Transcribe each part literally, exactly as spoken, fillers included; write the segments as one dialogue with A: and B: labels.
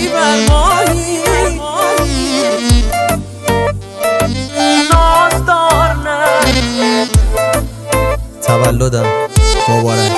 A: بر ماهی نازدار نه
B: تولدم مبارک.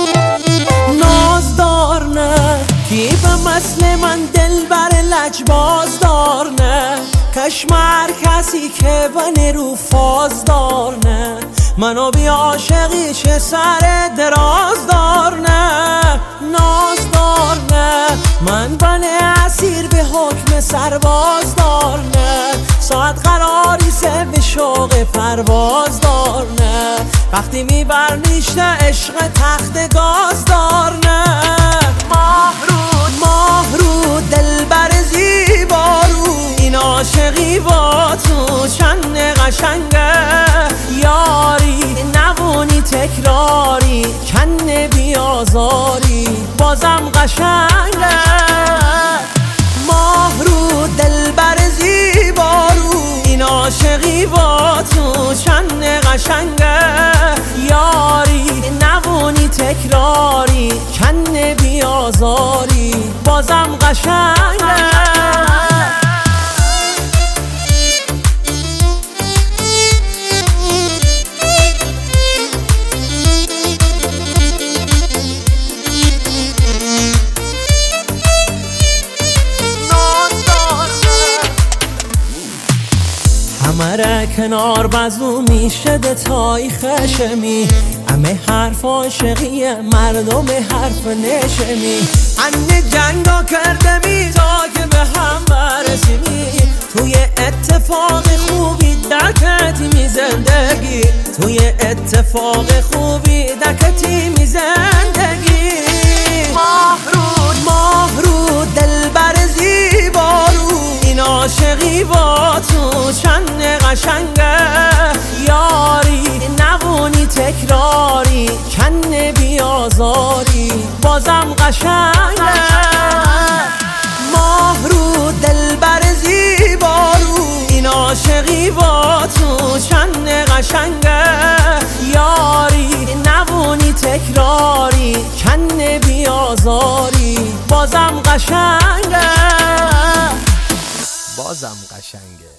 A: نازدار نه کی به مثل من دل بر لجباز دار نه کشمر کسی که بنه رو فاز دار نه منو بی عاشقی چه سر دراز دار نه نازدار نه من بنه اسیر به حکم سرباز دار نه ساعت قراری سه به شوق پرواز دار نه وقتی میبر نیشته عشق تخت گاز دار نه ماه رو ماه رو دل بر زیبا رو این عاشقی با تو چند قشنگه یاری نبونی تکراری کن بیازاری بازم قشنگه ماه رو دل بر زیبا رو این عاشقی با تو چند قشنگه یاری نبونی تکراری کن بیازاری بازم قشنگه همه کنار بزو میشه دتای خشمی همه حرف عاشقی مردم حرف نشمی انه جنگا کرده می تا که به هم برسیمی توی اتفاق خوبی دکتی می زندگی توی اتفاق خوبی دکتی می زندگی ماه رو ماه رو دل بر زیبا رو این عاشقی با تو چند قشنگه یاری نبونی تکراری کن بیازاری بازم قشنگه ماه رو دل بر زیبا رو این عاشقی با تو چند قشنگه یاری نبونی تکراری کن بیازاری بازم قشنگه
B: بازم قشنگه.